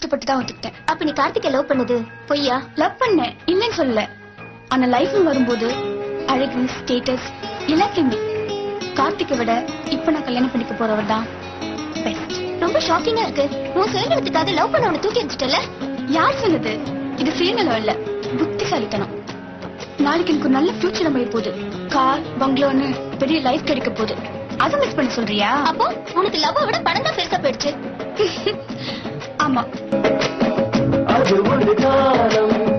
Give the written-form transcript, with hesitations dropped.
கஷ்டப்பட்டு தான் ஒத்துக்கிட்டேன். அப்ப நீ கார்த்திகை லவ் பண்ணது பொய்யா? லவ் பண்ணேன், இல்லன்னு சொல்லல. ஆனா லைஃப் வரும்போது அழகு, ஸ்டேட்டஸ் எல்லாத்தையுமே கார்த்திகை விட இப்ப நான் கல்யாணம் பண்ணிக்க போறவர் தான் பெஸ்ட். ரொம்ப ஷாக்கிங்கா இருக்கு. உன் சுயநலத்துக்காக லவ் பண்ண உன தூக்கி எரிஞ்சிட்டல. யார் சொன்னது? இது சுயநலம் இல்ல, புத்திசாலித்தனம். நாளைக்கு எனக்கு ஒரு நல்ல ஃபியூச்சர் அமைய போகுது. கார், பங்களோன்னு பெரிய லைஃப் கிடைக்க போகுது. அதை மிஸ் பண்ண சொல்றியா? அப்போ உனக்கு லவ் விட பணம் தான் பெருசா போயிடுச்சு. ஆமா. அது ஒரு காலம்